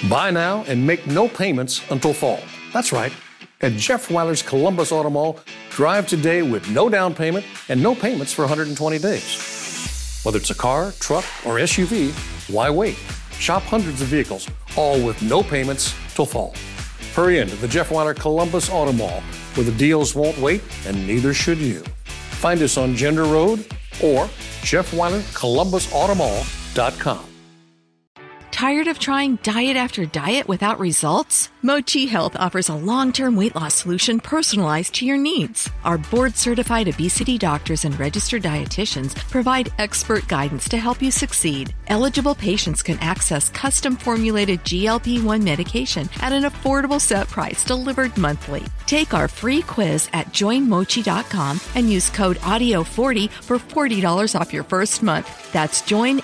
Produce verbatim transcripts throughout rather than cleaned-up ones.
Buy now and make no payments until fall. That's right. At Jeff Weiler's Columbus Auto Mall, drive today with no down payment and no payments for one hundred twenty days. Whether it's a car, truck, or S U V, why wait? Shop hundreds of vehicles, all with no payments till fall. Hurry into the Jeff Weiler Columbus Auto Mall, where the deals won't wait, and neither should you. Find us on Gender Road or Jeff Weiler Columbus Auto Mall dot com. Tired of trying diet after diet without results? Mochi Health offers a long-term weight loss solution personalized to your needs. Our board-certified obesity doctors and registered dietitians provide expert guidance to help you succeed. Eligible patients can access custom-formulated G L P one medication at an affordable set price delivered monthly. Take our free quiz at join mochi dot com and use code audio forty for forty dollars off your first month. That's join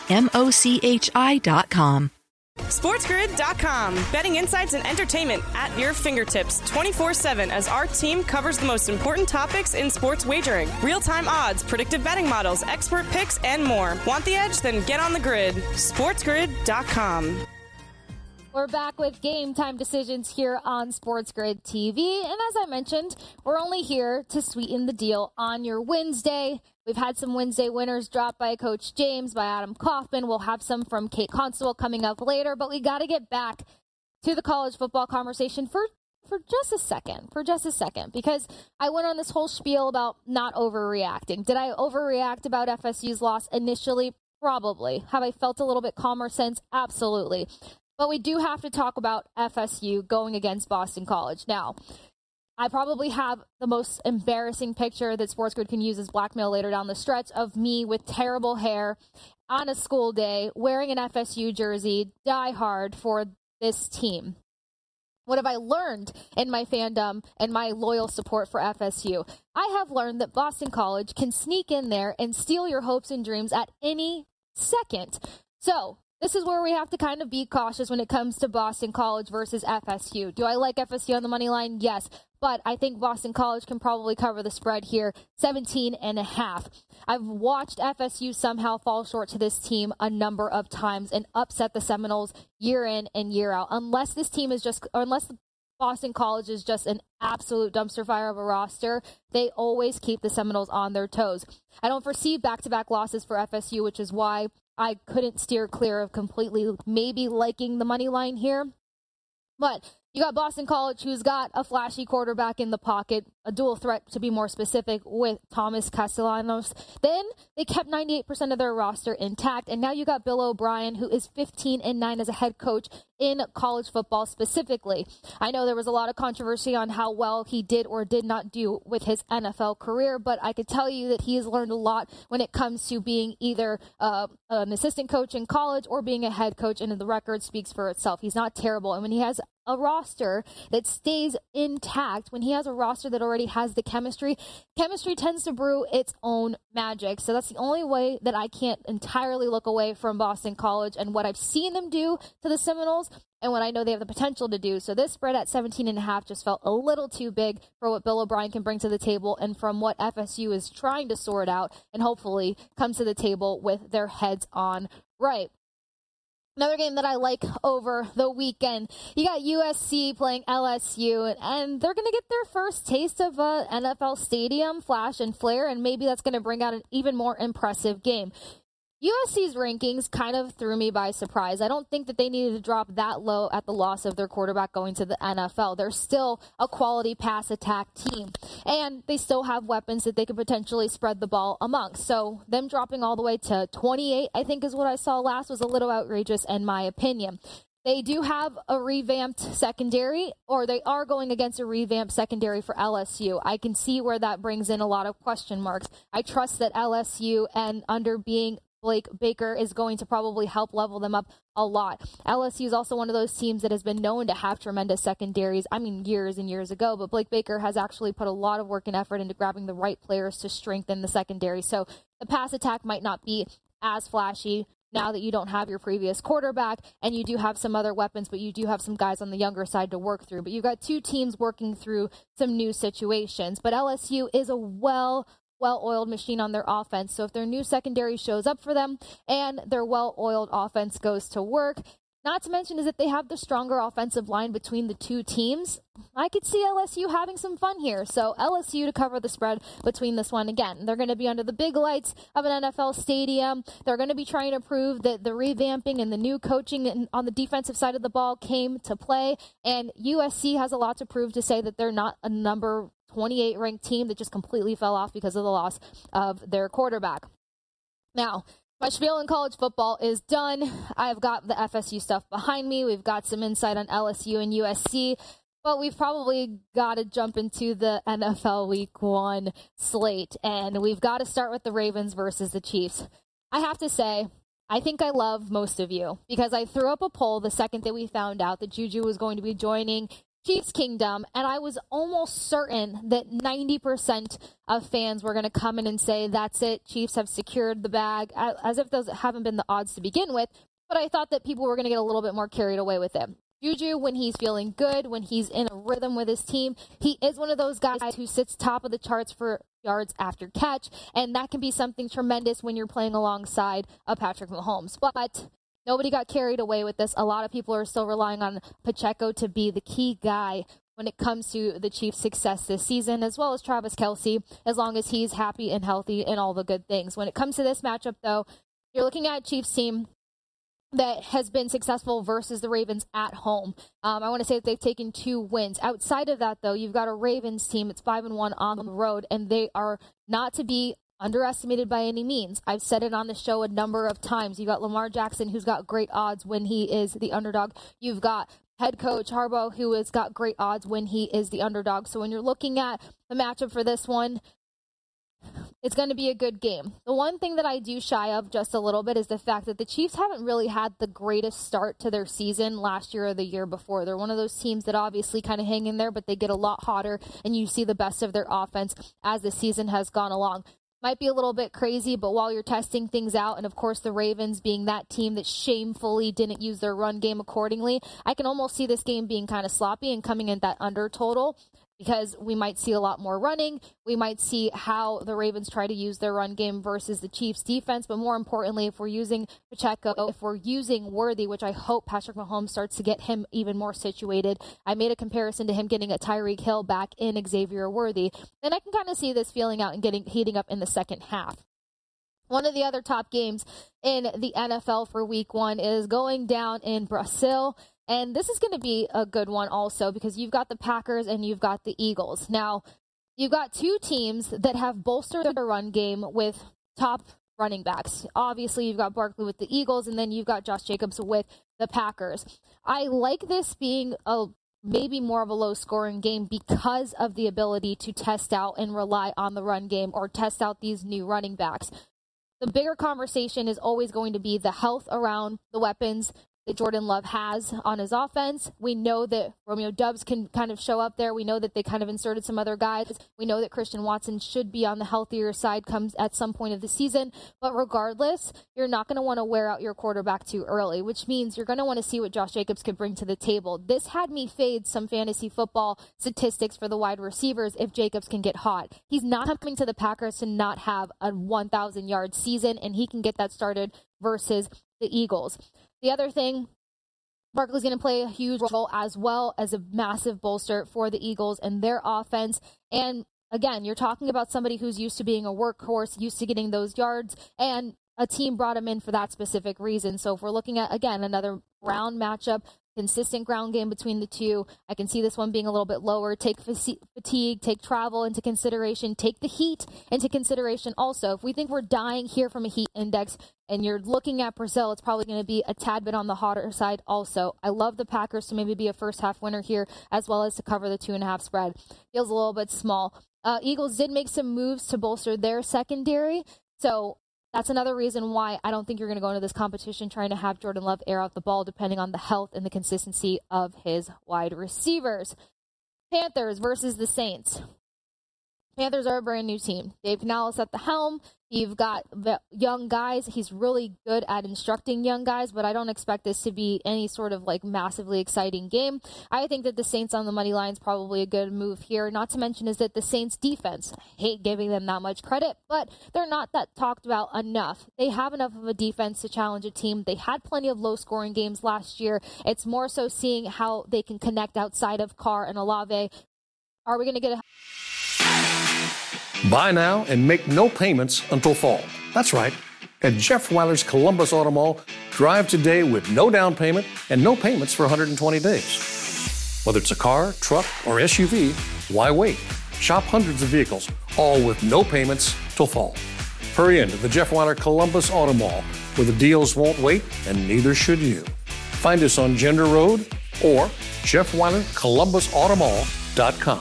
mochi dot com. SportsGrid dot com. Betting insights and entertainment at your fingertips twenty-four seven as our team covers the most important topics in sports wagering. Real-time odds, predictive betting models, expert picks, and more. Want the edge? Then get on the grid. SportsGrid dot com. We're back with Game Time Decisions here on SportsGrid T V. And as I mentioned, we're only here to sweeten the deal on your Wednesday. We've had some Wednesday winners dropped by Coach James, by Adam Kaufman. We'll have some from Kate Constable coming up later. But we got to get back to the college football conversation for, for just a second. For just a second. Because I went on this whole spiel about not overreacting. Did I overreact about F S U's loss initially? Probably. Have I felt a little bit calmer since? Absolutely. But we do have to talk about F S U going against Boston College. Now, I probably have the most embarrassing picture that SportsGrid can use as blackmail later down the stretch of me with terrible hair on a school day, wearing an F S U jersey, die hard for this team. What have I learned in my fandom and my loyal support for F S U? I have learned that Boston College can sneak in there and steal your hopes and dreams at any second. So, this is where we have to kind of be cautious when it comes to Boston College versus F S U. Do I like F S U on the money line? Yes. But I think Boston College can probably cover the spread here, seventeen and a half. I've watched F S U somehow fall short to this team a number of times and upset the Seminoles year in and year out. Unless this team is just, or unless Boston College is just an absolute dumpster fire of a roster, they always keep the Seminoles on their toes. I don't foresee back-to-back losses for F S U, which is why I couldn't steer clear of completely maybe liking the money line here. But you got Boston College, who's got a flashy quarterback in the pocket, a dual threat to be more specific with Thomas Castellanos. Then they kept ninety-eight percent of their roster intact, and now you got Bill O'Brien, who is fifteen and nine as a head coach in college football specifically. I know there was a lot of controversy on how well he did or did not do with his N F L career, but I could tell you that he has learned a lot when it comes to being either uh, an assistant coach in college or being a head coach, and the record speaks for itself. He's not terrible, and when he has a roster that stays intact, when he has a roster that already has the chemistry, chemistry tends to brew its own magic. So that's the only way that I can't entirely look away from Boston College and what I've seen them do to the Seminoles and what I know they have the potential to do. So this spread at seventeen and a half just felt a little too big for what Bill O'Brien can bring to the table and from what F S U is trying to sort out and hopefully come to the table with their heads on right. Another game that I like over the weekend, you got U S C playing L S U, and they're going to get their first taste of a N F L stadium flash and flare, and maybe that's going to bring out an even more impressive game. U S C's rankings kind of threw me by surprise. I don't think that they needed to drop that low at the loss of their quarterback going to the N F L. They're still a quality pass attack team, and they still have weapons that they could potentially spread the ball amongst. So them dropping all the way to twenty-eight, I think is what I saw last, was a little outrageous in my opinion. They do have a revamped secondary, or they are going against a revamped secondary for L S U. I can see where that brings in a lot of question marks. I trust that L S U, and under being Blake Baker, is going to probably help level them up a lot. L S U is also one of those teams that has been known to have tremendous secondaries. I mean, years and years ago, but Blake Baker has actually put a lot of work and effort into grabbing the right players to strengthen the secondary. So the pass attack might not be as flashy now that you don't have your previous quarterback, and you do have some other weapons, but you do have some guys on the younger side to work through. But you've got two teams working through some new situations. But L S U is a well well-oiled machine on their offense. So if their new secondary shows up for them and their well-oiled offense goes to work, not to mention is that they have the stronger offensive line between the two teams. I could see L S U having some fun here. So L S U to cover the spread between this one. Again, they're going to be under the big lights of an N F L stadium. They're going to be trying to prove that the revamping and the new coaching on the defensive side of the ball came to play. And U S C has a lot to prove to say that they're not a number twenty-eight ranked team that just completely fell off because of the loss of their quarterback. Now, my spiel in college football is done. I've got the F S U stuff behind me. We've got some insight on L S U and U S C. But we've probably got to jump into the N F L Week one slate. And we've got to start with the Ravens versus the Chiefs. I have to say, I think I love most of you because I threw up a poll the second that we found out that Juju was going to be joining Chiefs Kingdom, and I was almost certain that ninety percent of fans were going to come in and say, that's it, Chiefs have secured the bag, as if those haven't been the odds to begin with. But I thought that people were going to get a little bit more carried away with it. Juju, when he's feeling good, when he's in a rhythm with his team, he is one of those guys who sits top of the charts for yards after catch, and that can be something tremendous when you're playing alongside a Patrick Mahomes. But nobody got carried away with this. A lot of people are still relying on Pacheco to be the key guy when it comes to the Chiefs' success this season, as well as Travis Kelce, as long as he's happy and healthy and all the good things. When it comes to this matchup, though, you're looking at a Chiefs team that has been successful versus the Ravens at home. Um, I want to say that they've taken two wins. Outside of that, though, you've got a Ravens team that's five and one on the road, and they are not to be underestimated by any means. I've said it on the show a number of times. You've got Lamar Jackson, who's got great odds when he is the underdog. You've got head coach Harbaugh, who has got great odds when he is the underdog. So when you're looking at the matchup for this one, it's going to be a good game. The one thing that I do shy of just a little bit is the fact that the Chiefs haven't really had the greatest start to their season last year or the year before. They're one of those teams that obviously kind of hang in there, but they get a lot hotter, and you see the best of their offense as the season has gone along. Might be a little bit crazy, but while you're testing things out, and of course the Ravens being that team that shamefully didn't use their run game accordingly, I can almost see this game being kind of sloppy and coming in that under total, because we might see a lot more running. We might see how the Ravens try to use their run game versus the Chiefs defense. But more importantly, if we're using Pacheco, if we're using Worthy, which I hope Patrick Mahomes starts to get him even more situated. I made a comparison to him getting a Tyreek Hill back in Xavier Worthy. Then I can kind of see this feeling out and getting heating up in the second half. One of the other top games in the N F L for week one is going down in Brazil. And this is going to be a good one also because you've got the Packers and you've got the Eagles. Now, you've got two teams that have bolstered their run game with top running backs. Obviously, you've got Barkley with the Eagles, and then you've got Josh Jacobs with the Packers. I like this being a maybe more of a low-scoring game because of the ability to test out and rely on the run game or test out these new running backs. The bigger conversation is always going to be the health around the weapons that Jordan Love has on his offense. We know that Romeo Doubs can kind of show up there. We know that they kind of inserted some other guys. We know that Christian Watson should be on the healthier side comes at some point of the season. But regardless, you're not going to want to wear out your quarterback too early, which means you're going to want to see what Josh Jacobs could bring to the table. This had me fade some fantasy football statistics for the wide receivers if Jacobs can get hot. He's not coming to the Packers to not have a one thousand yard season, and he can get that started versus the Eagles. The other thing, Barkley's going to play a huge role as well as a massive bolster for the Eagles and their offense. And again, you're talking about somebody who's used to being a workhorse, used to getting those yards, and a team brought him in for that specific reason. So if we're looking at, again, another round matchup, consistent ground game between the two, I can see this one being a little bit lower. Take fatigue, take travel into consideration, take the heat into consideration also. If we think we're dying here from a heat index and you're looking at Brazil, it's probably going to be a tad bit on the hotter side also. I love the Packers to maybe be a first half winner here as well as to cover the two and a half spread. Feels a little bit small. Uh, Eagles did make some moves to bolster their secondary, so that's another reason why I don't think you're going to go into this competition trying to have Jordan Love air out the ball, depending on the health and the consistency of his wide receivers. Panthers versus the Saints. Panthers are a brand new team. Dave Canales at the helm. You've got young guys. He's really good at instructing young guys, but I don't expect this to be any sort of like massively exciting game. I think that the Saints on the money line is probably a good move here. Not to mention is that the Saints defense, I hate giving them that much credit, but they're not that talked about enough. They have enough of a defense to challenge a team. They had plenty of low scoring games last year. It's more so seeing how they can connect outside of Carr and Olave. Are we going to get a Buy now and make no payments until fall. That's right. At Jeff Weiler's Columbus Auto Mall, drive today with no down payment and no payments for one hundred twenty days. Whether it's a car, truck, or S U V, why wait? Shop hundreds of vehicles, all with no payments till fall. Hurry into the Jeff Weiler Columbus Auto Mall, where the deals won't wait and neither should you. Find us on Gender Road or Jeff Weiler Columbus Auto Mall dot com.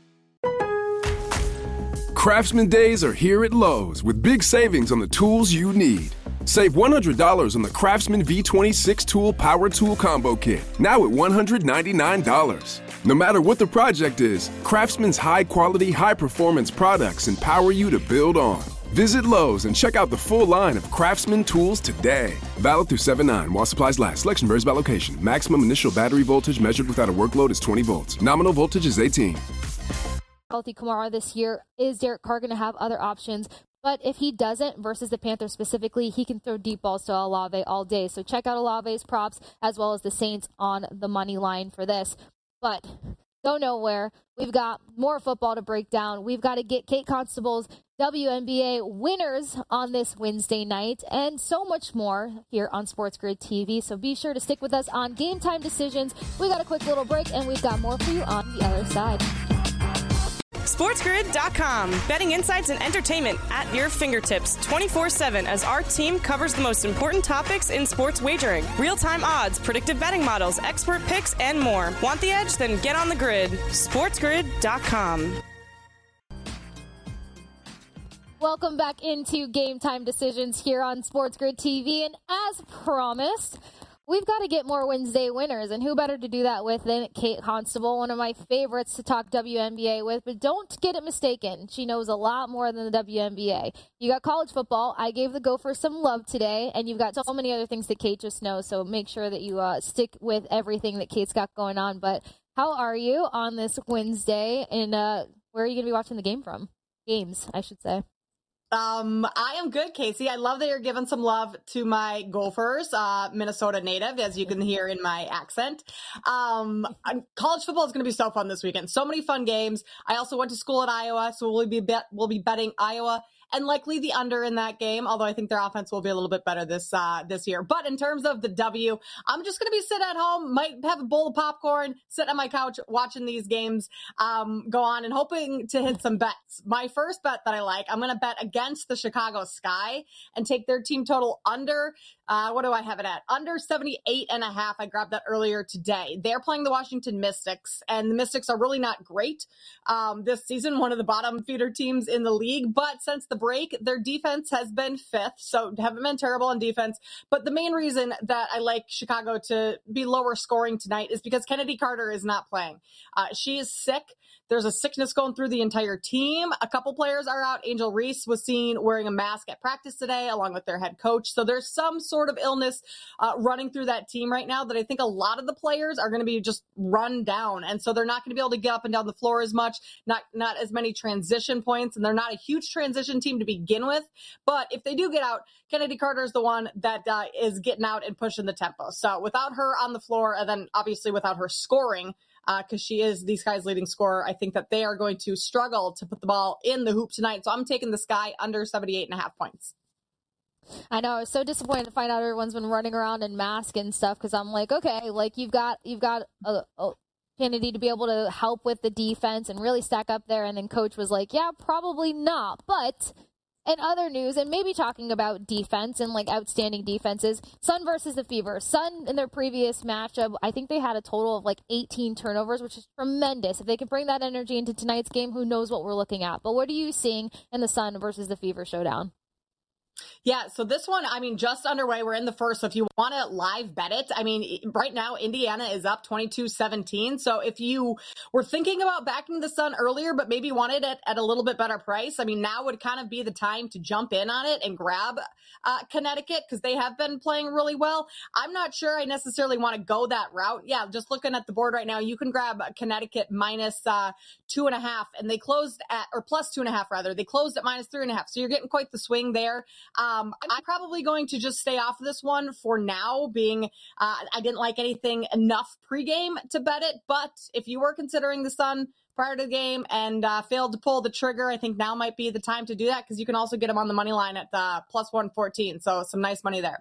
Craftsman Days are here at Lowe's with big savings on the tools you need. Save one hundred dollars on the Craftsman V twenty-six Tool Power Tool Combo Kit, now at one hundred ninety-nine dollars. No matter what the project is, Craftsman's high-quality, high-performance products empower you to build on. Visit Lowe's and check out the full line of Craftsman tools today. Valid through seven nine while supplies last. Selection varies by location. Maximum initial battery voltage measured without a workload is twenty volts. Nominal voltage is eighteen. Healthy Kamara this year? Is Derek Carr going to have other options? But if he doesn't, versus the Panthers specifically, he can throw deep balls to Olave all day. So check out Olave's props as well as the Saints on the money line for this. But go nowhere. We've got more football to break down. We've got to get Kate Constable's W N B A winners on this Wednesday night and so much more here on Sports Grid T V. So be sure to stick with us on Game Time Decisions. We got a quick little break and we've got more for you on the other side. SportsGrid dot com. Betting insights and entertainment at your fingertips twenty-four seven as our team covers the most important topics in sports wagering. Real-time odds, predictive betting models, expert picks, and more. Want the edge? Then get on the grid. SportsGrid dot com. Welcome back into Game Time Decisions here on Sports Grid T V. And as promised, we've got to get more Wednesday winners, and who better to do that with than Kate Constable, one of my favorites to talk W N B A with, but don't get it mistaken. She knows a lot more than the W N B A. You got college football. I gave the Gophers some love today, and you've got so many other things that Kate just knows, so make sure that you uh, stick with everything that Kate's got going on. But how are you on this Wednesday, and uh, where are you going to be watching the game from? Games, I should say. Um, I am good, Casey. I love that you're giving some love to my Gophers, uh, Minnesota native, as you can hear in my accent. Um, college football is going to be so fun this weekend. So many fun games. I also went to school at Iowa, so we'll be bet, we'll be betting Iowa and likely the under in that game, although I think their offense will be a little bit better this uh, this year. But in terms of the W, I'm just going to be sitting at home, might have a bowl of popcorn, sit on my couch watching these games um, go on and hoping to hit some bets. My first bet that I like, I'm going to bet against the Chicago Sky and take their team total under. Uh, what do I have it at? Under seventy-eight and a half. I grabbed that earlier today. They're playing the Washington Mystics, and the Mystics are really not great um, this season, one of the bottom feeder teams in the league. But since the break, their defense has been fifth, so haven't been terrible on defense. But the main reason that I like Chicago to be lower scoring tonight is because Kennedy Carter is not playing. Uh, she is sick. There's a sickness going through the entire team. A couple players are out. Angel Reese was seen wearing a mask at practice today, along with their head coach. So there's some sort of illness uh, running through that team right now that I think a lot of the players are going to be just run down. And so they're not going to be able to get up and down the floor as much, not, not as many transition points. And they're not a huge transition team to begin with. But if they do get out, Kennedy Carter is the one that uh, is getting out and pushing the tempo. So without her on the floor, and then obviously without her scoring, because uh, she is the Sky's leading scorer, I think that they are going to struggle to put the ball in the hoop tonight. So I'm taking the Sky under seventy-eight and a half points. I know. I was so disappointed to find out everyone's been running around in mask and stuff, because I'm like, okay, like you've got you've got a, a Kennedy to be able to help with the defense and really stack up there. And then coach was like, yeah, probably not. But in other news, and maybe talking about defense and like outstanding defenses, Sun versus the Fever. Sun in their previous matchup, I think they had a total of like eighteen turnovers, which is tremendous. If they can bring that energy into tonight's game, who knows what we're looking at. But what are you seeing in the Sun versus the Fever showdown? Yeah, so this one, I mean, just underway. We're in the first. So if you want to live bet it, I mean, right now, Indiana is up twenty-two seventeen. So if you were thinking about backing the Sun earlier, but maybe wanted it at a little bit better price, I mean, now would kind of be the time to jump in on it and grab uh, Connecticut because they have been playing really well. I'm not sure I necessarily want to go that route. Yeah, just looking at the board right now, you can grab Connecticut minus uh, two and a half, and they closed at, or plus two and a half rather. They closed at minus three and a half. So you're getting quite the swing there. Um, Um, I'm probably going to just stay off this one for now, being uh, I didn't like anything enough pregame to bet it. But if you were considering the Sun prior to the game and uh, failed to pull the trigger, I think now might be the time to do that because you can also get them on the money line at the plus one fourteen. So some nice money there.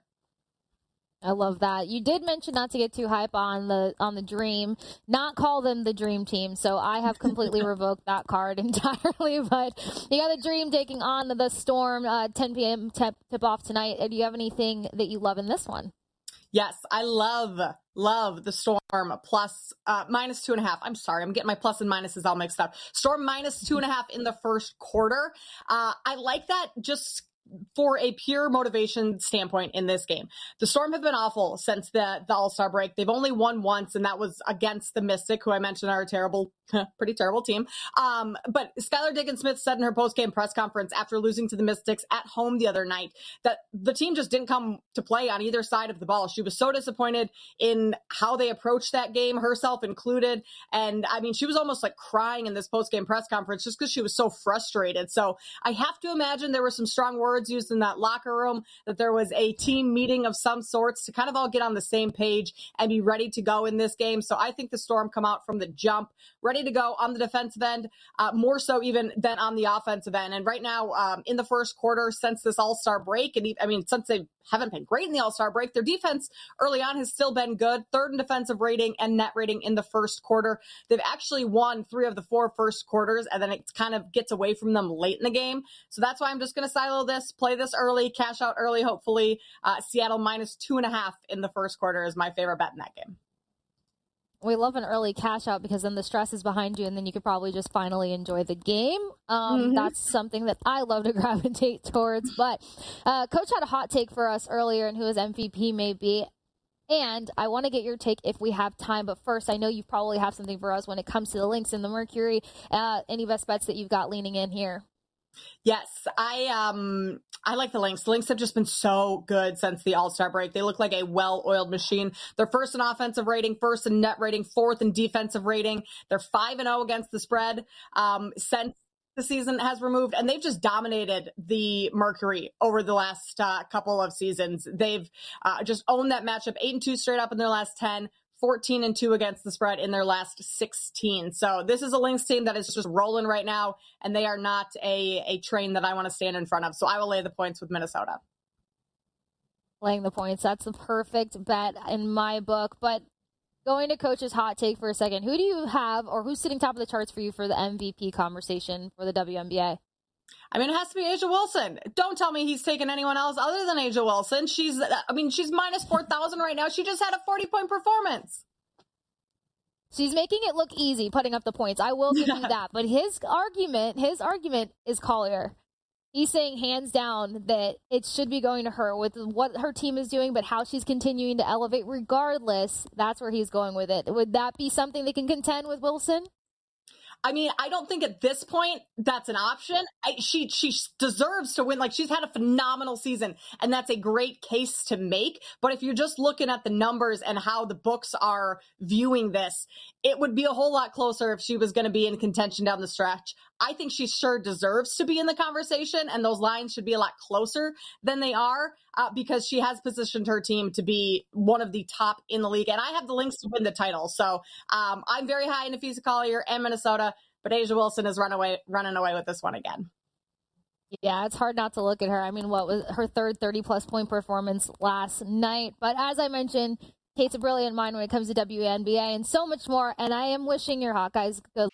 I love that. You did mention not to get too hype on the on the Dream, not call them the Dream Team. So I have completely revoked that card entirely. But you got the Dream taking on the Storm, uh, ten p.m. tip, tip off tonight. Do you have anything that you love in this one? Yes, I love, love the Storm plus uh, minus two and a half. I'm sorry, I'm getting my plus and minuses all mixed up. Storm minus two and a half in the first quarter. Uh, I like that just for a pure motivation standpoint in this game. The Storm have been awful since the, the All-Star break. They've only won once, and that was against the Mystic, who I mentioned are a terrible, pretty terrible team. Um, but Skylar Diggins-Smith said in her post-game press conference after losing to the Mystics at home the other night that the team just didn't come to play on either side of the ball. She was so disappointed in how they approached that game, herself included. And I mean, she was almost like crying in this post-game press conference just because she was so frustrated. So I have to imagine there were some strong words used in that locker room, that there was a team meeting of some sorts to kind of all get on the same page and be ready to go in this game. So I think the Storm come out from the jump ready to go on the defensive end, uh, more so even than on the offensive end. And right now, um, in the first quarter, since this All-Star break, and I mean, since they haven't been great in the All-Star break, their defense early on has still been good, third in defensive rating and net rating in the first quarter. They've actually won three of the four first quarters, and then it kind of gets away from them late in the game. So that's why I'm just going to silo this, play this early, cash out early, hopefully. Uh, Seattle minus two and a half in the first quarter is my favorite bet in that game. We love an early cash out because then the stress is behind you and then you could probably just finally enjoy the game. Um, mm-hmm. That's something that I love to gravitate towards. But uh, Coach had a hot take for us earlier and who his M V P may be. And I want to get your take if we have time. But first, I know you probably have something for us when it comes to the Lynx and the Mercury. Uh, any best bets that you've got leaning in here? Yes, I um I like the Lynx. The Lynx have just been so good since the All-Star break. They look like a well-oiled machine. They're first in offensive rating, first in net rating, fourth in defensive rating. They're five and oh against the spread um, since the season has removed, and they've just dominated the Mercury over the last uh, couple of seasons. They've uh, just owned that matchup, eight and two straight up in their last ten. fourteen and two against the spread in their last sixteen. So this is a Lynx team that is just rolling right now, and they are not a, a train that I want to stand in front of. So I will lay the points with Minnesota. Laying the points. That's the perfect bet in my book. But going to Coach's hot take for a second, who do you have, or who's sitting top of the charts for you for the M V P conversation for the W N B A? I mean, it has to be A'ja Wilson. Don't tell me he's taking anyone else other than A'ja Wilson. She's, I mean, she's minus four thousand right now. She just had a forty-point performance. She's making it look easy, putting up the points. I will give you that. But his argument, his argument is Collier. He's saying hands down that it should be going to her with what her team is doing, but how she's continuing to elevate regardless. That's where he's going with it. Would that be something that can contend with Wilson? I mean, I don't think at this point that's an option. I, she she deserves to win. Like, she's had a phenomenal season, and that's a great case to make. But if you're just looking at the numbers and how the books are viewing this, it would be a whole lot closer if she was going to be in contention down the stretch. I think she sure deserves to be in the conversation, and those lines should be a lot closer than they are uh, because she has positioned her team to be one of the top in the league. And I have the Lynx to win the title. So um, I'm very high in Napheesa Collier and Minnesota, but A'ja Wilson is run away, running away with this one again. Yeah, it's hard not to look at her. I mean, what was her third thirty-plus point performance last night? But as I mentioned, Kate's a brilliant mind when it comes to W N B A and so much more, and I am wishing your Hawkeyes good.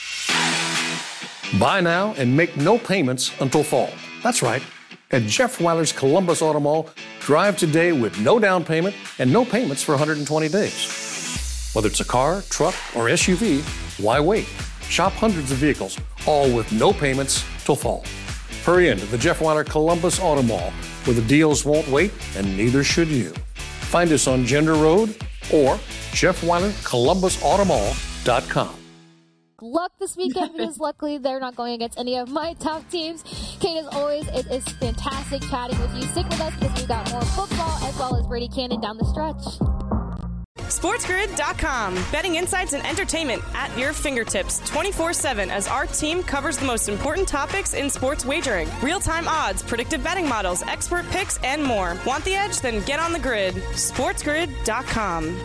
Buy now and make no payments until fall. That's right. At Jeff Weiler's Columbus Auto Mall, drive today with no down payment and no payments for one hundred twenty days. Whether it's a car, truck, or S U V, why wait? Shop hundreds of vehicles, all with no payments till fall. Hurry into the Jeff Weiler Columbus Auto Mall where the deals won't wait, and neither should you. Find us on Gender Road or Jeff Weiler Columbus Auto Mall dot com. Luck this weekend because luckily they're not going against any of my top teams. Kate, as always, it is fantastic chatting with you. Stick with us because we've got more football as well as Brady Cannon down the stretch. SportsGrid dot com. Betting insights and entertainment at your fingertips twenty-four seven as our team covers the most important topics in sports wagering. Real-time odds, predictive betting models, expert picks, and more. Want the edge? Then get on the grid. SportsGrid dot com.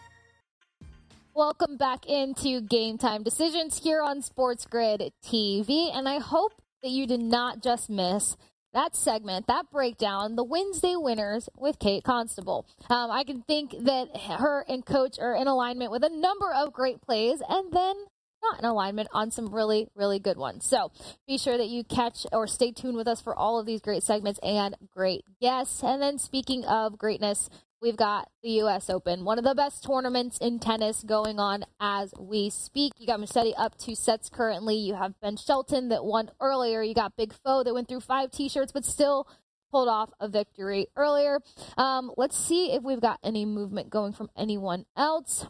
Welcome back into Game Time Decisions here on Sports Grid T V, and I hope that you did not just miss that segment, that breakdown, the Wednesday winners with Kate Constable. Um, I can think that her and Coach are in alignment with a number of great plays, and then not in alignment on some really, really good ones. So be sure that you catch or stay tuned with us for all of these great segments and great guests. And then speaking of greatness, we've got the U S Open, one of the best tournaments in tennis going on as we speak. You got Musetti up two sets currently. You have Ben Shelton that won earlier. You got Big Foe that went through five T-shirts but still pulled off a victory earlier. Um, let's see if we've got any movement going from anyone else.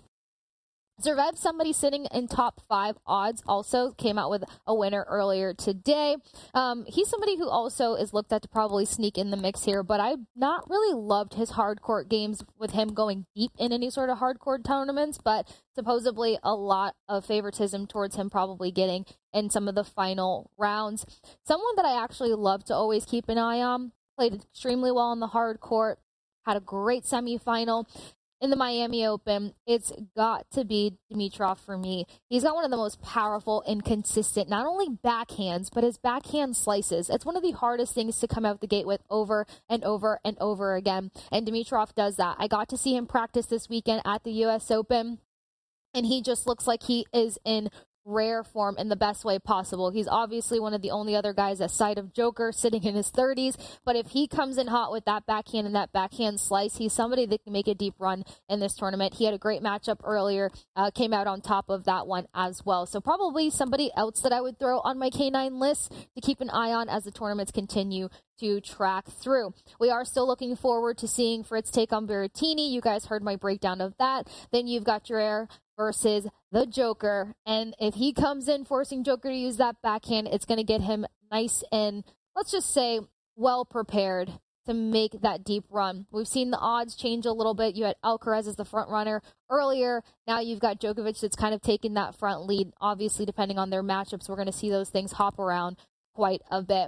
Zverev, somebody sitting in top five odds, also came out with a winner earlier today. Um, he's somebody who also is looked at to probably sneak in the mix here, but I've not really loved his hard court games with him going deep in any sort of hard court tournaments, but supposedly a lot of favoritism towards him probably getting in some of the final rounds. Someone that I actually love to always keep an eye on, played extremely well on the hard court, had a great semifinal in the Miami Open. It's got to be Dimitrov for me. He's got one of the most powerful and consistent, not only backhands, but his backhand slices. It's one of the hardest things to come out the gate with over and over and over again. And Dimitrov does that. I got to see him practice this weekend at the U S Open, and he just looks like he is in rare form in the best way possible. He's obviously one of the only other guys aside of Joker sitting in his thirties, but if he comes in hot with that backhand and that backhand slice, he's somebody that can make a deep run in this tournament. He had a great matchup earlier, uh, came out on top of that one as well. So probably somebody else that I would throw on my K nine list to keep an eye on as the tournaments continue to track through. We are still looking forward to seeing Fritz take on Berrettini. You guys heard my breakdown of that. Then you've got Drer versus the Joker, and if he comes in forcing Joker to use that backhand, it's going to get him nice and, let's just say, well prepared to make that deep run. We've seen the odds change a little bit. You had Alcaraz as the front runner earlier. Now you've got Djokovic that's kind of taking that front lead. Obviously, depending on their matchups, we're going to see those things hop around quite a bit.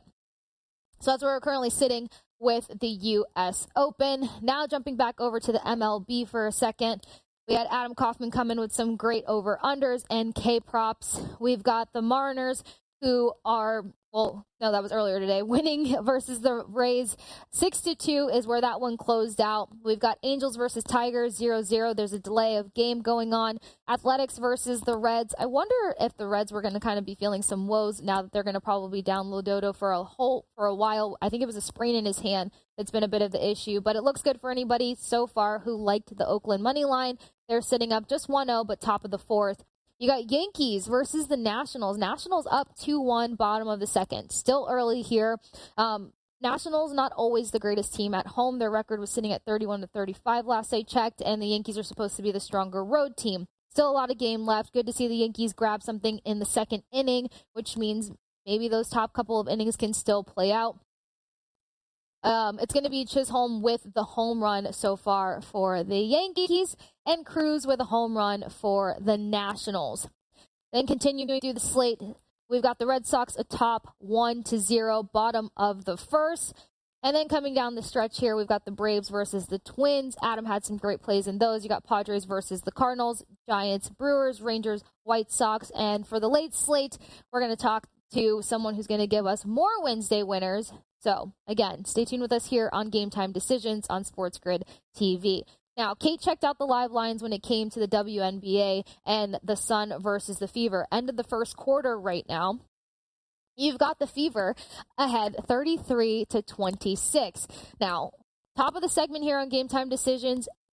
So that's where we're currently sitting with the U S Open. Now jumping back over to the M L B for a second. We had Adam Kaufman come in with some great over-unders and K-props. We've got the Mariners, who are, well, no, that was earlier today, winning versus the Rays. six to two is where that one closed out. We've got Angels versus Tigers, zero zero. There's a delay of game going on. Athletics versus the Reds. I wonder if the Reds were going to kind of be feeling some woes now that they're going to probably be down Lodoto for a whole, for a while. I think it was a sprain in his hand that's been a bit of the issue, but it looks good for anybody so far who liked the Oakland money line. They're sitting up just one oh, but top of the fourth. You got Yankees versus the Nationals. Nationals up two one, bottom of the second. Still early here. Um, Nationals not always the greatest team at home. Their record was sitting at thirty-one to thirty-five last I checked, and the Yankees are supposed to be the stronger road team. Still a lot of game left. Good to see the Yankees grab something in the second inning, which means maybe those top couple of innings can still play out. Um, it's going to be Chisholm with the home run so far for the Yankees, and Cruz with a home run for the Nationals. Then continuing through the slate, we've got the Red Sox atop one to zero, bottom of the first. And then coming down the stretch here, we've got the Braves versus the Twins. Adam had some great plays in those. You got Padres versus the Cardinals, Giants, Brewers, Rangers, White Sox. And for the late slate, we're going to talk to someone who's going to give us more Wednesday winners. So, again, stay tuned with us here on Game Time Decisions on Sports Grid T V. Now, Kate checked out the live lines when it came to the W N B A and the Sun versus the Fever. End of the first quarter right now. You've got the Fever ahead thirty-three to twenty-six. Now, top of the segment here on Game Time Decisions,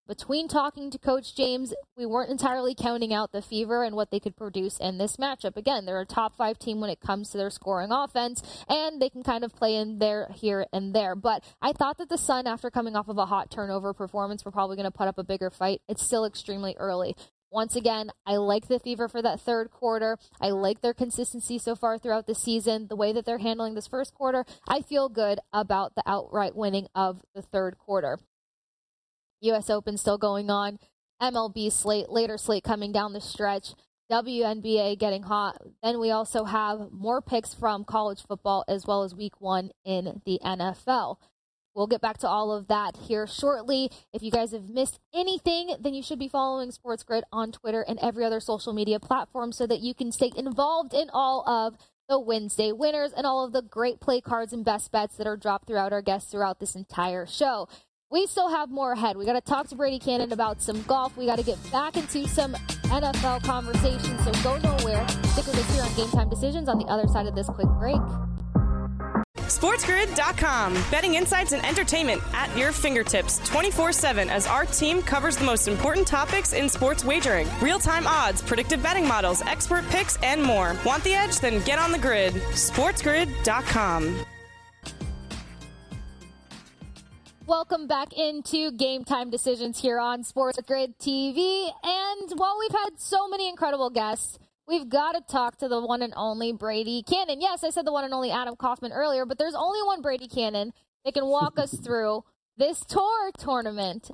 between talking to Coach James, we weren't entirely counting out the Fever and what they could produce in this matchup. Again, they're a top five team when it comes to their scoring offense, and they can kind of play in there, here, and there. But I thought that the Sun, after coming off of a hot turnover performance, were probably going to put up a bigger fight. It's still extremely early. Once again, I like the Fever for that third quarter. I like their consistency so far throughout the season. The way that they're handling this first quarter, I feel good about the outright winning of the third quarter. U S Open still going on. M L B slate, later slate coming down the stretch. W N B A getting hot. Then we also have more picks from college football as well as week one in the N F L. We'll get back to all of that here shortly. If you guys have missed anything, then you should be following Sports Grid on Twitter and every other social media platform so that you can stay involved in all of the Wednesday winners and all of the great play cards and best bets that are dropped throughout our guests throughout this entire show. We still have more ahead. We got to talk to Brady Cannon about some golf. We got to get back into some N F L conversation, so go nowhere. Stick with us here on Game Time Decisions on the other side of this quick break. SportsGrid dot com. Betting insights and entertainment at your fingertips twenty-four seven as our team covers the most important topics in sports wagering. Real-time odds, predictive betting models, expert picks, and more. Want the edge? Then get on the grid. SportsGrid dot com. Welcome back into Game Time Decisions here on Sports Grid T V. And while we've had so many incredible guests, we've got to talk to the one and only Brady Cannon. Yes, I said the one and only Adam Kaufman earlier, but there's only one Brady Cannon that can walk us through this tour tournament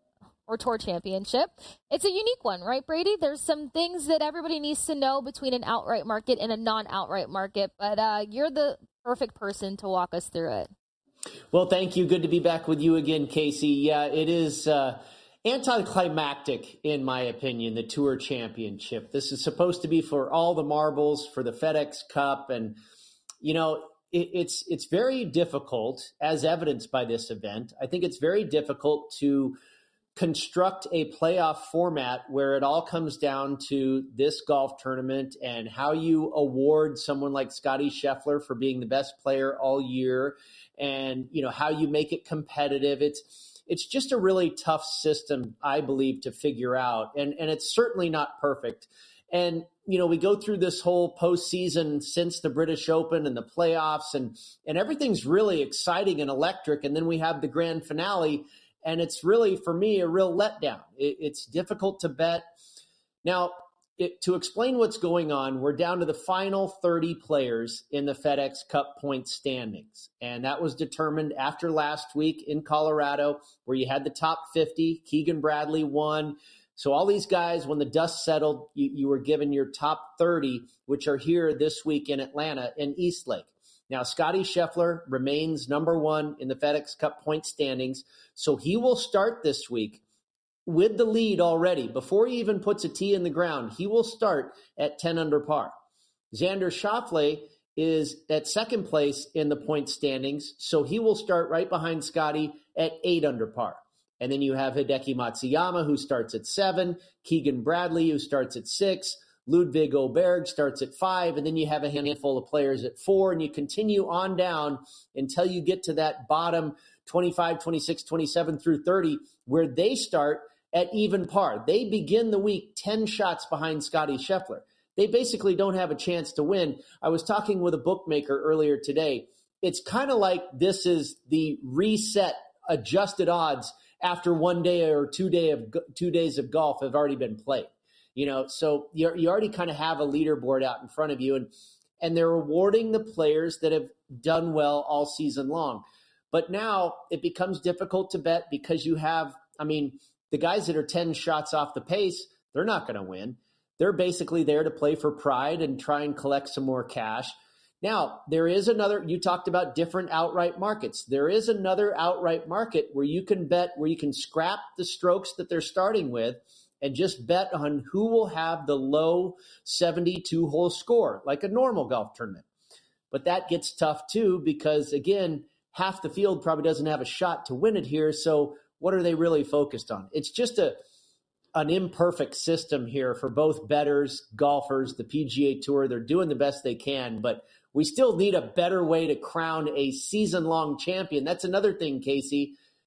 or tour championship. It's a unique one, right, Brady? There's some things that everybody needs to know between an outright market and a non-outright market, but uh, you're the perfect person to walk us through it. Well, thank you. Good to be back with you again, Casey. Yeah, it is uh, anticlimactic, in my opinion, the Tour Championship. This is supposed to be for all the marbles, for the FedEx Cup. And, you know, it, it's it's very difficult, as evidenced by this event. I think it's very difficult to construct a playoff format where it all comes down to this golf tournament and how you award someone like Scottie Scheffler for being the best player all year, and, you know, how you make it competitive. It's it's just a really tough system, I believe, to figure out. And, and it's certainly not perfect. And, you know, we go through this whole postseason since the British Open and the playoffs, and, and everything's really exciting and electric. And then we have the grand finale, and it's really, for me, a real letdown. It, it's difficult to bet. Now, It, to explain what's going on, we're down to the final thirty players in the FedEx Cup point standings. And that was determined after last week in Colorado, where you had the top fifty. Keegan Bradley won. So all these guys, when the dust settled, you, you were given your top thirty, which are here this week in Atlanta in Eastlake. Now, Scottie Scheffler remains number one in the FedEx Cup point standings. So he will start this week with the lead already. Before he even puts a tee in the ground, he will start at ten under par. Xander Schauffele is at second place in the point standings, so he will start right behind Scotty at eight under par. And then you have Hideki Matsuyama, who starts at seven, Keegan Bradley, who starts at six, Ludwig Oberg starts at five, and then you have a handful of players at four, and you continue on down until you get to that bottom twenty-five, twenty-six, twenty-seven through thirty, where they start at even par. They begin the week ten shots behind Scottie Scheffler. They basically don't have a chance to win. I was talking with a bookmaker earlier today. It's kind of like this is the reset, adjusted odds after one day or two day of two days of golf have already been played. You know, so you you already kind of have a leaderboard out in front of you, and and they're rewarding the players that have done well all season long. But now it becomes difficult to bet because you have, I mean, the guys that are ten shots off the pace, they're not going to win. They're basically there to play for pride and try and collect some more cash. Now, there is another, you talked about different outright markets. There is another outright market where you can bet, where you can scrap the strokes that they're starting with and just bet on who will have the low seventy-two hole score, like a normal golf tournament. But that gets tough too, because again, half the field probably doesn't have a shot to win it here. So what are they really focused on? It's just a an imperfect system here for both bettors, golfers, the P G A Tour. They're doing the best they can, but we still need a better way to crown a season-long champion. That's another thing, Casey.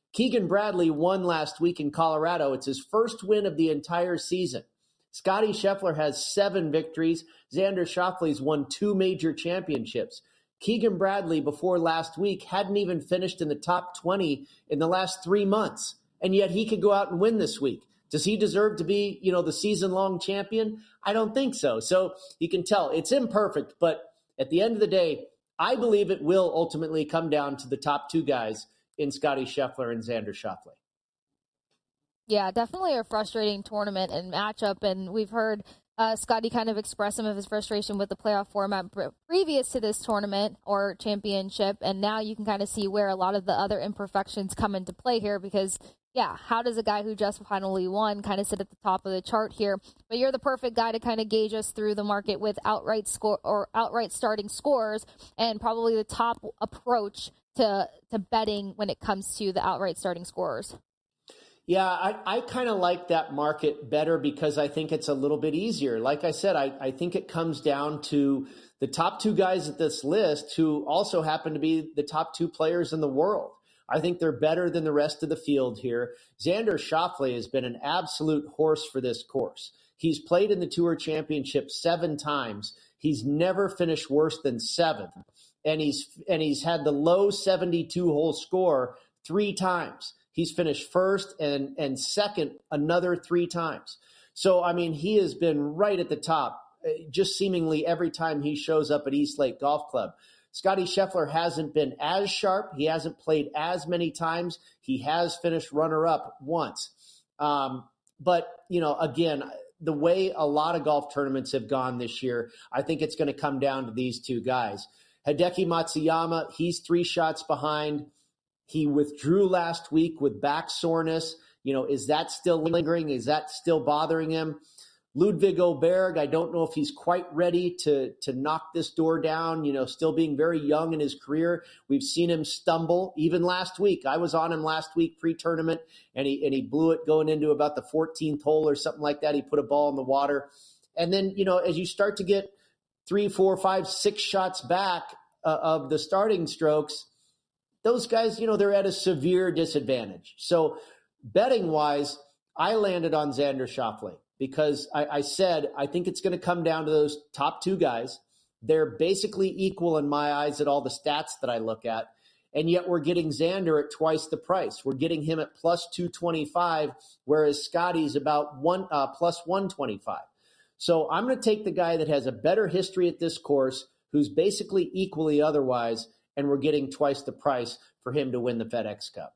Keegan Bradley won last week in Colorado. It's his first win of the entire season. Scottie Scheffler has seven victories. Xander Schauffele's won two major championships. Keegan Bradley, before last week, hadn't even finished in the top twenty in the last three months, and yet he could go out and win this week. Does he deserve to be, you know, the season-long champion? I don't think so. So you can tell it's imperfect, but at the end of the day, I believe it will ultimately come down to the top two guys in Scottie Scheffler and Xander Schauffele. Yeah, definitely a frustrating tournament and matchup, and we've heard uh, Scottie kind of express some of his frustration with the playoff format previous to this tournament or championship, and now you can kind of see where a lot of the other imperfections come into play here because, yeah, how does a guy who just finally won kind of sit at the top of the chart here? But you're the perfect guy to kind of gauge us through the market with outright score or outright starting scores and probably the top approach to to betting when it comes to the outright starting scorers. Yeah, I, I kind of like that market better because I think it's a little bit easier. Like I said, I, I think it comes down to the top two guys at this list who also happen to be the top two players in the world. I think they're better than the rest of the field here. Xander Schauffele has been an absolute horse for this course. He's played in the Tour Championship seven times. He's never finished worse than seventh. And he's and he's had the low seventy-two hole score three times. He's finished first and, and second another three times. So, I mean, he has been right at the top, just seemingly every time he shows up at East Lake Golf Club. Scottie Scheffler hasn't been as sharp. He hasn't played as many times. He has finished runner-up once. Um, but, you know, again, the way a lot of golf tournaments have gone this year, I think it's going to come down to these two guys. Hideki Matsuyama, he's three shots behind. He withdrew last week with back soreness. You know, is that still lingering? Is that still bothering him? Ludwig Åberg, I don't know if he's quite ready to, to knock this door down, you know, still being very young in his career. We've seen him stumble even last week. I was on him last week pre-tournament, and he, and he blew it going into about the fourteenth hole or something like that. He put a ball in the water. And then, you know, as you start to get three, four, five, six shots back uh, of the starting strokes, those guys, you know, they're at a severe disadvantage. So betting-wise, I landed on Xander Schauffele because I, I said I think it's going to come down to those top two guys. They're basically equal in my eyes at all the stats that I look at, and yet we're getting Xander at twice the price. We're getting him at plus two twenty-five, whereas Scottie's about one uh, plus one twenty-five. So I'm going to take the guy that has a better history at this course, who's basically equally otherwise, and we're getting twice the price for him to win the FedEx Cup.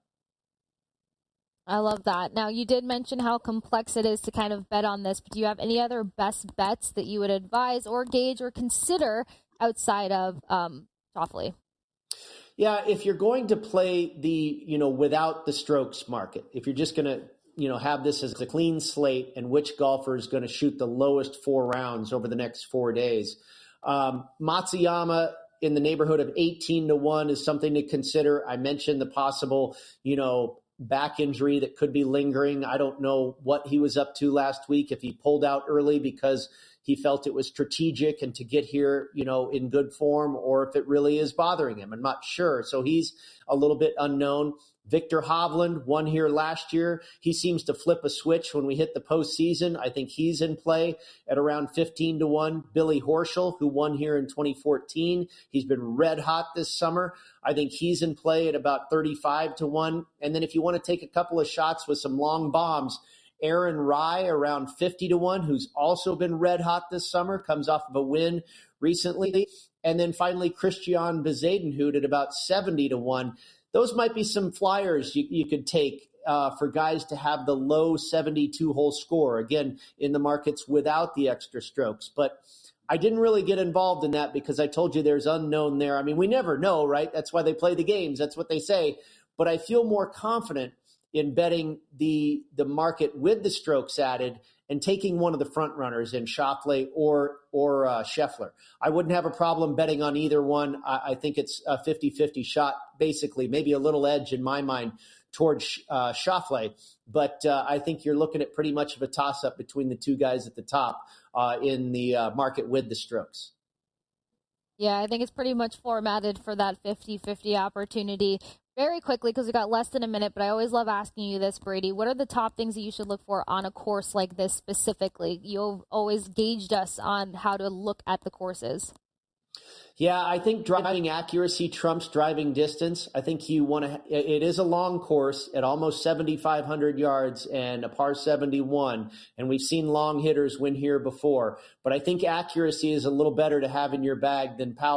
I love that. Now, you did mention how complex it is to kind of bet on this, but do you have any other best bets that you would advise or gauge or consider outside of um, Schauffele? Yeah, if you're going to play the, you know, without the strokes market, if you're just going to, you know, have this as a clean slate and which golfer is going to shoot the lowest four rounds over the next four days, um, Matsuyama in the neighborhood of eighteen to one is something to consider. I mentioned the possible, you know, back injury that could be lingering. I don't know what he was up to last week, if he pulled out early because he felt it was strategic and to get here, you know, in good form, or if it really is bothering him. I'm not sure. So he's a little bit unknown. Victor Hovland won here last year. He seems to flip a switch when we hit the postseason. I think he's in play at around fifteen to one. Billy Horschel, who won here in twenty fourteen, he's been red hot this summer. I think he's in play at about thirty-five to one. And then if you want to take a couple of shots with some long bombs, Aaron Rai around fifty to one, who's also been red hot this summer, comes off of a win recently. And then finally, Christian Bezuidenhout at about seventy to one. Those might be some flyers you, you could take uh, for guys to have the low seventy-two hole score, again, in the markets without the extra strokes. But I didn't really get involved in that because I told you there's unknown there. I mean, we never know, right? That's why they play the games. That's what they say. But I feel more confident in betting the the market with the strokes added and taking one of the front runners in Schauffele or or uh, Scheffler. I wouldn't have a problem betting on either one. I, I think it's a fifty-fifty shot, basically, maybe a little edge in my mind towards uh, Schauffele. But uh, I think you're looking at pretty much of a toss-up between the two guys at the top uh, in the uh, market with the strokes. Yeah, I think it's pretty much formatted for that fifty-fifty opportunity. Very quickly, because we've got less than a minute, but I always love asking you this, Brady. What are the top things that you should look for on a course like this specifically? You've always gauged us on how to look at the courses. Yeah, I think driving accuracy trumps driving distance. I think you want to, it is a long course at almost seventy-five hundred yards and a par seventy-one. And we've seen long hitters win here before. But I think accuracy is a little better to have in your bag than power.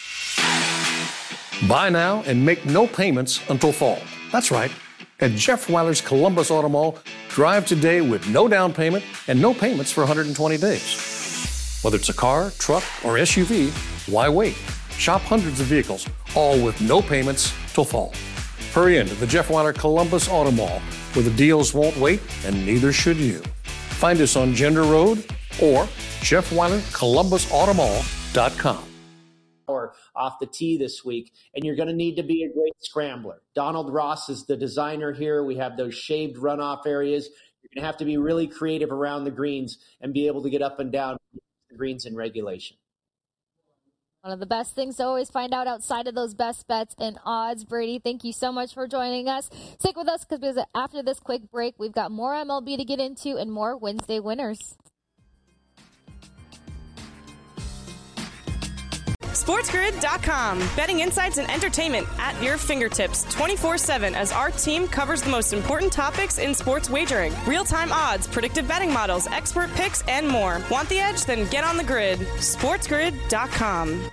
Buy now and make no payments until fall. That's right. At Jeff Weiler's Columbus Auto Mall, drive today with no down payment and no payments for one hundred twenty days. Whether it's a car, truck, or S U V, why wait? Shop hundreds of vehicles, all with no payments till fall. Hurry into the Jeff Weiler Columbus Auto Mall, where the deals won't wait, and neither should you. Find us on Gender Road or Jeff Weiler Columbus Auto Mall dot com. Or off the tee this week, and you're going to need to be a great scrambler. Donald Ross is the designer here. We have those shaved runoff areas. You're going to have to be really creative around the greens and be able to get up and down the greens in regulation. One of the best things to always find out outside of those best bets and odds. Brady, thank you so much for joining us. Stick with us because after this quick break, we've got more M L B to get into and more Wednesday winners. SportsGrid dot com. Betting insights and entertainment at your fingertips twenty-four seven as our team covers the most important topics in sports wagering. Real-time odds, predictive betting models, expert picks, and more. Want the edge? Then get on the grid. SportsGrid dot com.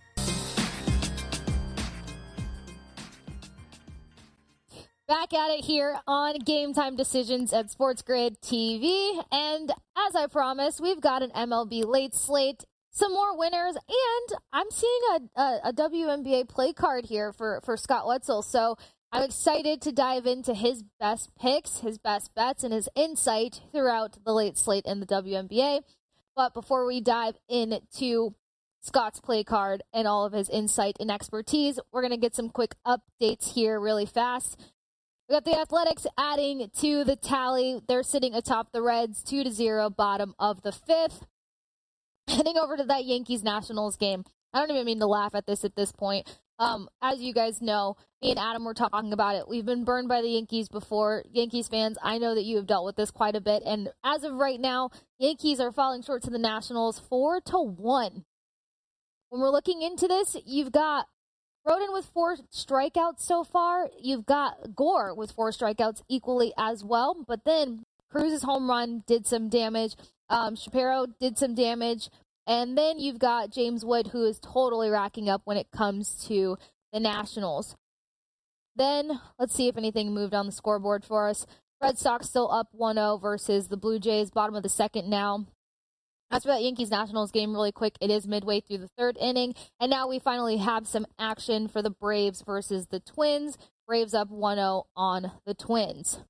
Back at it here on Game Time Decisions at SportsGrid T V. And as I promised, we've got an M L B late slate. Some more winners, and I'm seeing a, a, a W N B A play card here for, for Scott Wetzel. So I'm excited to dive into his best picks, his best bets, and his insight throughout the late slate in the W N B A. But before we dive into Scott's play card and all of his insight and expertise, we're going to get some quick updates here really fast. We got the Athletics adding to the tally. They're sitting atop the Reds, two to zero, bottom of the fifth. Heading over to that Yankees-Nationals game. I don't even mean to laugh at this at this point. Um, as you guys know, me and Adam were talking about it. We've been burned by the Yankees before. Yankees fans, I know that you have dealt with this quite a bit. And as of right now, Yankees are falling short to the Nationals four to one. When we're looking into this, you've got Rodon with four strikeouts so far. You've got Gore with four strikeouts equally as well. But then Cruz's home run did some damage. Um, Shapiro did some damage. And then you've got James Wood, who is totally racking up when it comes to the Nationals. Then, let's see if anything moved on the scoreboard for us. Red Sox still up one oh versus the Blue Jays, bottom of the second now. As for that Yankees-Nationals game, really quick, it is midway through the third inning. And now we finally have some action for the Braves versus the Twins. Braves up one oh on the Twins.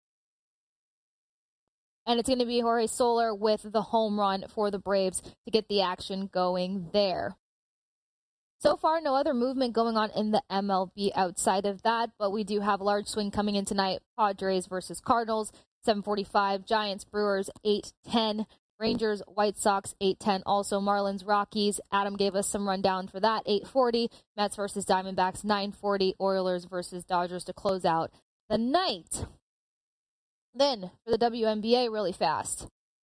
And it's going to be Jorge Soler with the home run for the Braves to get the action going there. So far, no other movement going on in the M L B outside of that, but we do have a large swing coming in tonight. Padres versus Cardinals, seven forty-five. Giants, Brewers, eight ten. Rangers, White Sox, eight ten. Also, Marlins, Rockies. Adam gave us some rundown for that, eight forty. Mets versus Diamondbacks, nine forty. Oilers versus Dodgers to close out the night. Then, for the W N B A, really fast.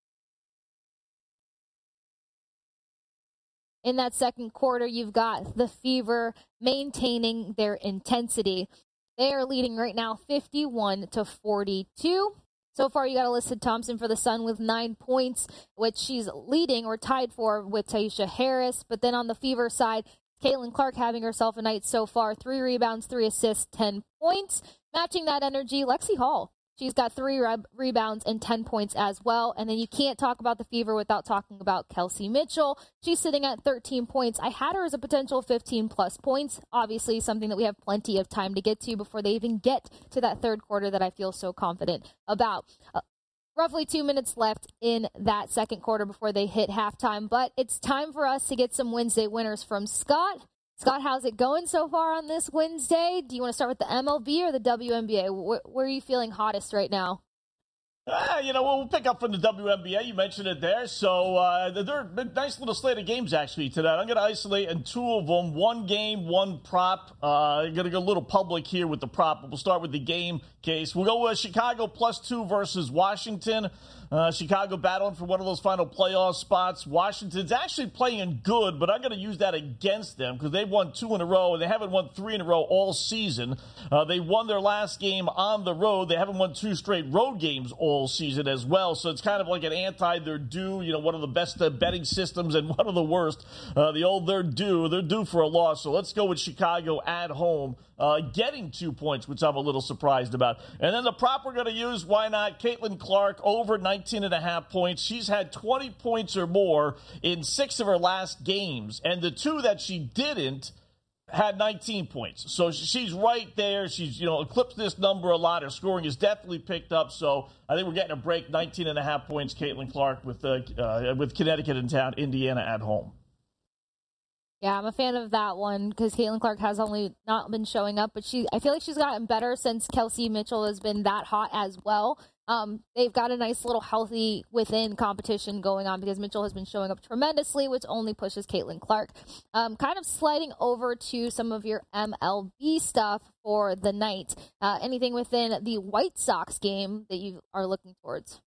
In that second quarter, you've got the Fever maintaining their intensity. They are leading right now fifty-one to forty-two. So far, you got Alyssa Thompson for the Sun with nine points, which she's leading or tied for with Taisha Harris. But then on the Fever side, Caitlin Clark having herself a night so far. Three rebounds, three assists, ten points. Matching that energy, Lexi Hall. She's got three re- rebounds and ten points as well. And then you can't talk about the Fever without talking about Kelsey Mitchell. She's sitting at thirteen points. I had her as a potential fifteen-plus points. Obviously, something that we have plenty of time to get to before they even get to that third quarter that I feel so confident about. Uh, roughly two minutes left in that second quarter before they hit halftime. But it's time for us to get some Wednesday winners from Scott. Scott, how's it going so far on this Wednesday? Do you want to start with the M L B or the W N B A? Where, where are you feeling hottest right now? Uh, you know, we'll pick up from the W N B A. You mentioned it there. So uh, they're a nice little slate of games, actually, tonight. I'm going to isolate in two of them. One game, one prop. Uh, I'm going to go a little public here with the prop. We'll start with the game case. We'll go with Chicago plus two versus Washington. Uh, Chicago battling for one of those final playoff spots. Washington's actually playing good, but I'm going to use that against them because they've won two in a row, and they haven't won three in a row all season. Uh, they won their last game on the road. They haven't won two straight road games all season as well, so it's kind of like an anti they're due, you know, one of the best uh, betting systems and one of the worst. Uh, the old they're due, they're due for a loss, so let's go with Chicago at home. Uh, getting two points, which I'm a little surprised about. And then the prop we're going to use, why not? Caitlin Clark over nineteen and a half points. She's had twenty points or more in six of her last games. And the two that she didn't had nineteen points. So she's right there. She's, you know, eclipsed this number a lot. Her scoring is definitely picked up. So I think we're getting a break. nineteen and a half points, Caitlin Clark with, uh, uh, with Connecticut in town, Indiana at home. Yeah, I'm a fan of that one because Caitlin Clark has only not been showing up, but she I feel like she's gotten better since Kelsey Mitchell has been that hot as well. Um, they've got a nice little healthy within competition going on because Mitchell has been showing up tremendously, which only pushes Caitlin Clark. Um, kind of sliding over to some of your M L B stuff for the night. Uh, anything within the White Sox game that you are looking towards?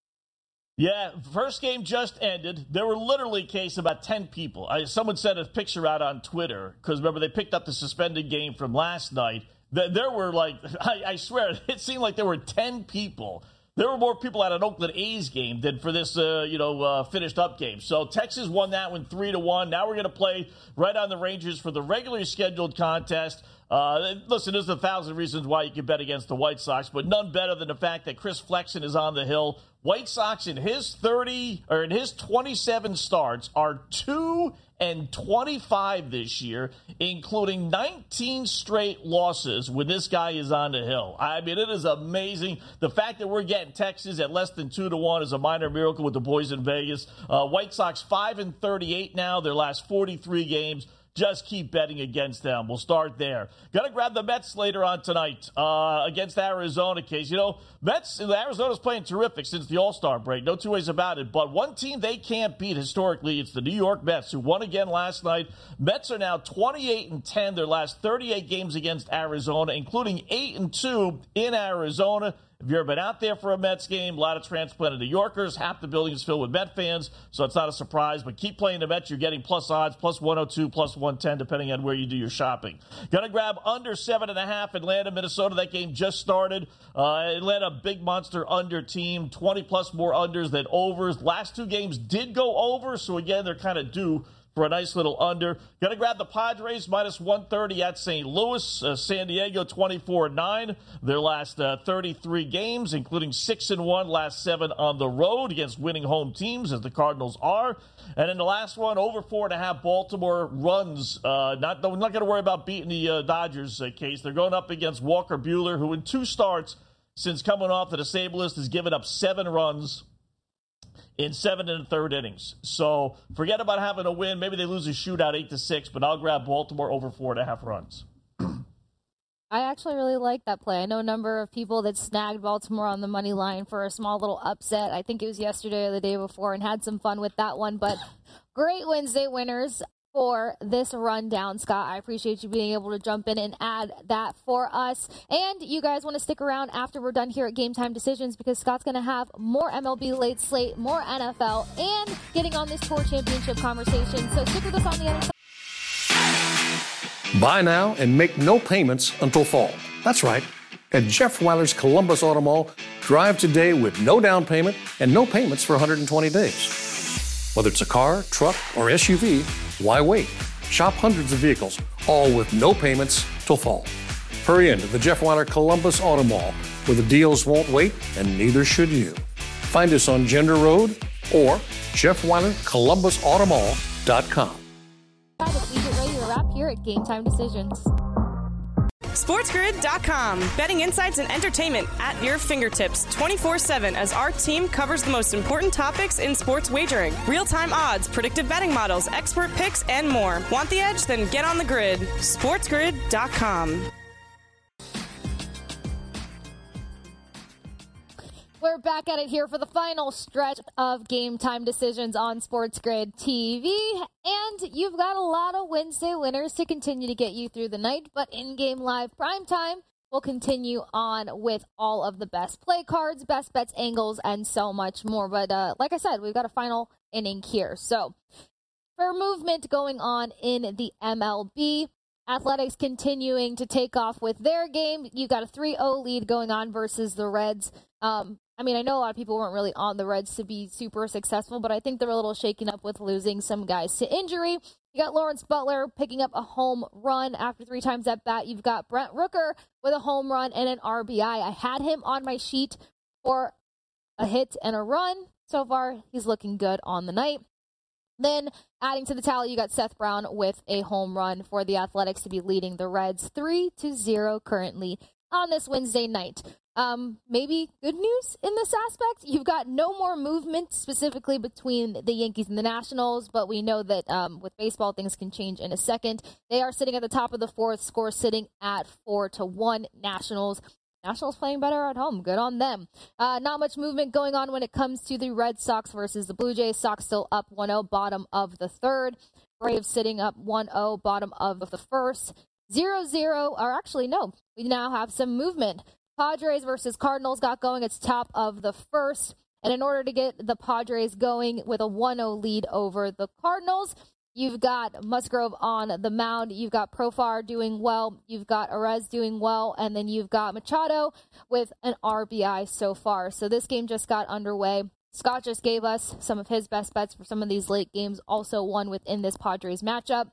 Yeah, first game just ended. There were literally, Case, about ten people. I, someone sent a picture out on Twitter, because remember, they picked up the suspended game from last night. There were like, I, I swear, it seemed like there were ten people. There were more people at an Oakland A's game than for this, uh, you know, uh, finished up game. So Texas won that one three to one. Now we're going to play right on the Rangers for the regularly scheduled contest. Uh, listen, there's a thousand reasons why you can bet against the White Sox, but none better than the fact that Chris Flexen is on the hill. White Sox in his thirty or in his twenty-seven starts are two and twenty-five this year, including nineteen straight losses when this guy is on the hill. I mean, it is amazing. The fact that we're getting Texas at less than two to one is a minor miracle with the boys in Vegas. Uh, White Sox five and thirty-eight now, their last forty-three games. Just keep betting against them. We'll start there. Got to grab the Mets later on tonight uh, against Arizona, Case. You know, Mets, Arizona's playing terrific since the All-Star break. No two ways about it. But one team they can't beat historically, it's the New York Mets, who won again last night. Mets are now twenty-eight and ten their last thirty-eight games against Arizona, including eight and two in Arizona. If you've ever been out there for a Mets game, a lot of transplanted New Yorkers, half the building is filled with Met fans, so it's not a surprise. But keep playing the Mets. You're getting plus odds, plus one oh two, plus one ten, depending on where you do your shopping. Going to grab under seven and a half, Atlanta, Minnesota. That game just started. Uh, Atlanta, big monster under team, twenty plus more unders than overs. Last two games did go over, so again, they're kind of due for a nice little under. Going to grab the Padres minus one thirty at Saint Louis. Uh, San Diego twenty-four and nine. Their last uh, thirty-three games, including six and one, last seven on the road against winning home teams, as the Cardinals are. And in the last one, over four and a half Baltimore runs. Uh, not, we're not going to worry about beating the uh, Dodgers uh, Case. They're going up against Walker Buehler, who in two starts since coming off the disabled list has given up seven runs in seven and a third innings. So forget about having a win. Maybe they lose a shootout eight to six, but I'll grab Baltimore over four and a half runs. I actually really like that play. I know a number of people that snagged Baltimore on the money line for a small little upset. I think it was yesterday or the day before, and had some fun with that one. But great Wednesday winners for this rundown, Scott. I appreciate you being able to jump in and add that for us. And you guys want to stick around after we're done here at Game Time Decisions, because Scott's going to have more M L B late slate, more N F L, and getting on this tour championship conversation. So stick with us on the other side. Buy now and make no payments until fall. That's right. At Jeff Weiler's Columbus Auto Mall, drive today with no down payment and no payments for one hundred twenty days. Whether it's a car, truck, or S U V, why wait? Shop hundreds of vehicles, all with no payments till fall. Hurry into the Jeff Weiler Columbus Auto Mall, where the deals won't wait, and neither should you. Find us on Gender Road or Jeff Weiler Columbus Auto Mall dot com. We get ready to wrap here at Game Time Decisions. SportsGrid dot com. Betting insights and entertainment at your fingertips twenty-four seven as our team covers the most important topics in sports wagering. Real-time odds, predictive betting models, expert picks, and more. Want the edge? Then get on the grid. SportsGrid dot com. We're back at it here for the final stretch of Game Time Decisions on Sports Grid T V. And you've got a lot of Wednesday winners to continue to get you through the night. But in-game live primetime will continue on with all of the best play cards, best bets, angles, and so much more. But uh, like I said, we've got a final inning here. So for movement going on in the M L B, Athletics continuing to take off with their game. You got a three oh lead going on versus the Reds. Um, I mean, I know a lot of people weren't really on the Reds to be super successful, but I think they're a little shaken up with losing some guys to injury. You got Lawrence Butler picking up a home run after three times at bat. You've got Brent Rooker with a home run and an R B I. I had him on my sheet for a hit and a run. So far, he's looking good on the night. Then, adding to the tally, you got Seth Brown with a home run for the Athletics to be leading the Reds three to zero currently on this Wednesday night. Um, maybe good news in this aspect. You've got no more movement specifically between the Yankees and the Nationals, but we know that um, with baseball, things can change in a second. They are sitting at the top of the fourth, score sitting at four to one Nationals. Nationals playing better at home. Good on them. Uh, not much movement going on when it comes to the Red Sox versus the Blue Jays. Sox still up one oh, bottom of the third. Braves sitting up one oh, bottom of the first. zero zero, or actually, no, we now have some movement. Padres versus Cardinals got going. It's top of the first. And in order to get the Padres going with a one oh lead over the Cardinals, you've got Musgrove on the mound. You've got Profar doing well. You've got Arez doing well. And then you've got Machado with an R B I so far. So this game just got underway. Scott just gave us some of his best bets for some of these late games. Also one within this Padres matchup.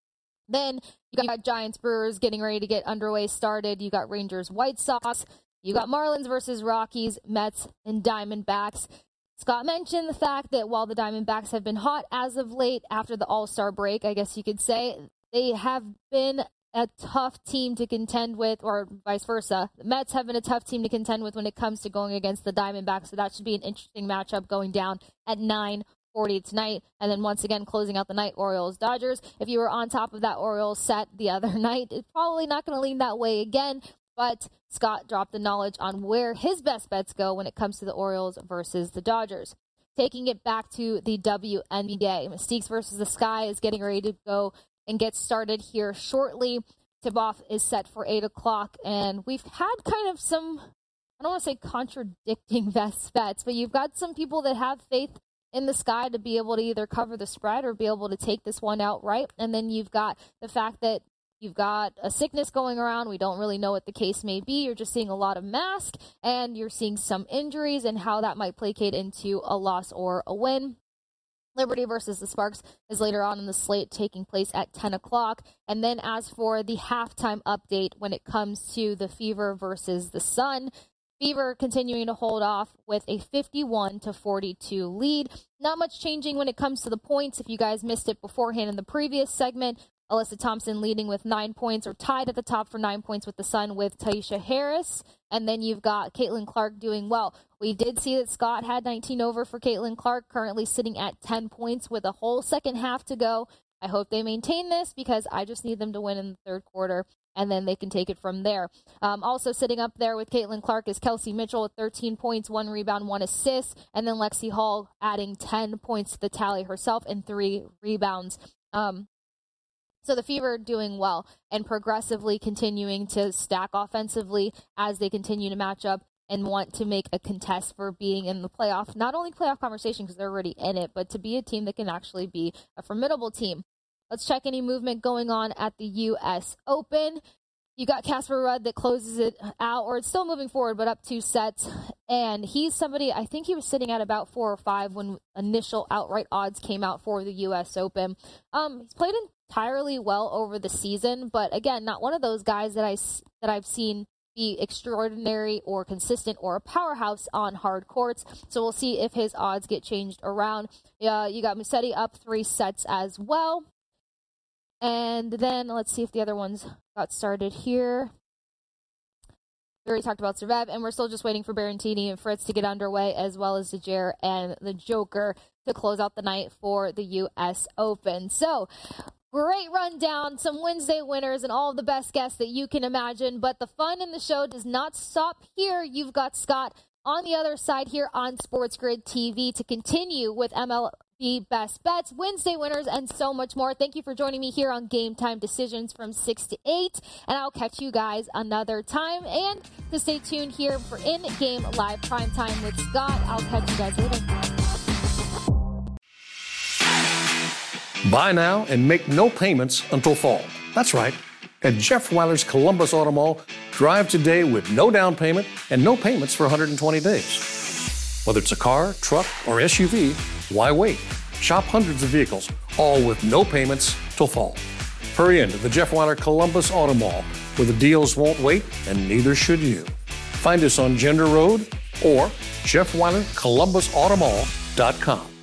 Then you got Giants Brewers getting ready to get underway started. You got Rangers White Sox. You got Marlins versus Rockies, Mets, and Diamondbacks. Scott mentioned the fact that while the Diamondbacks have been hot as of late after the All-Star break, I guess you could say, they have been a tough team to contend with, or vice versa. The Mets have been a tough team to contend with when it comes to going against the Diamondbacks, so that should be an interesting matchup going down at nine forty tonight. And then once again, closing out the night, Orioles-Dodgers. If you were on top of that Orioles set the other night, it's probably not going to lean that way again. But Scott dropped the knowledge on where his best bets go when it comes to the Orioles versus the Dodgers. Taking it back to the W N B A, Mystiques versus the Sky is getting ready to go and get started here shortly. Tip-off is set for eight o'clock, and we've had kind of some, I don't want to say contradicting best bets, but you've got some people that have faith in the Sky to be able to either cover the spread or be able to take this one outright. And then you've got the fact that you've got a sickness going around. We don't really know what the case may be. You're just seeing a lot of mask, and you're seeing some injuries and how that might placate into a loss or a win. Liberty versus the Sparks is later on in the slate, taking place at ten o'clock. And then as for the halftime update when it comes to the Fever versus the Sun, Fever continuing to hold off with a fifty-one to forty-two lead. Not much changing when it comes to the points. If you guys missed it beforehand in the previous segment, Alyssa Thompson leading with nine points, or tied at the top for nine points with the Sun with Taisha Harris. And then you've got Caitlin Clark doing well. We did see that Scott had nineteen over for Caitlin Clark, currently sitting at ten points with a whole second half to go. I hope they maintain this because I just need them to win in the third quarter, and then they can take it from there. Um, also sitting up there with Caitlin Clark is Kelsey Mitchell with thirteen points, one rebound, one assist, and then Lexi Hall adding ten points to the tally herself and three rebounds. Um, So the Fever doing well and progressively continuing to stack offensively as they continue to match up and want to make a contest for being in the playoff, not only playoff conversation because they're already in it, but to be a team that can actually be a formidable team. Let's check any movement going on at the U S Open. You got Casper Ruud that closes it out, or it's still moving forward, but up two sets. And he's somebody, I think he was sitting at about four or five when initial outright odds came out for the U S Open. Um, he's played entirely well over the season, but again, not one of those guys that, I, that I've seen be extraordinary or consistent or a powerhouse on hard courts. So we'll see if his odds get changed around. Uh, you got Musetti up three sets as well. And then let's see if the other ones got started here. We already talked about Zverev, and we're still just waiting for Berrettini and Fritz to get underway, as well as Dejere and the Joker to close out the night for the U S Open. So, great rundown, some Wednesday winners, and all of the best guests that you can imagine. But the fun in the show does not stop here. You've got Scott on the other side here on Sports Grid T V to continue with M L B Best Bets, Wednesday winners, and so much more. Thank you for joining me here on Game Time Decisions from six to eight, and I'll catch you guys another time. And to stay tuned here for in-game live prime time with Scott. I'll catch you guys later. Buy now and make no payments until fall. That's right. At Jeff Weiler's Columbus Auto Mall, drive today with no down payment and no payments for one hundred twenty days. Whether it's a car, truck, or S U V, why wait? Shop hundreds of vehicles, all with no payments till fall. Hurry into the Jeff Weiler Columbus Auto Mall, where the deals won't wait and neither should you. Find us on Gender Road or Jeff Weiler Columbus Auto Mall dot com.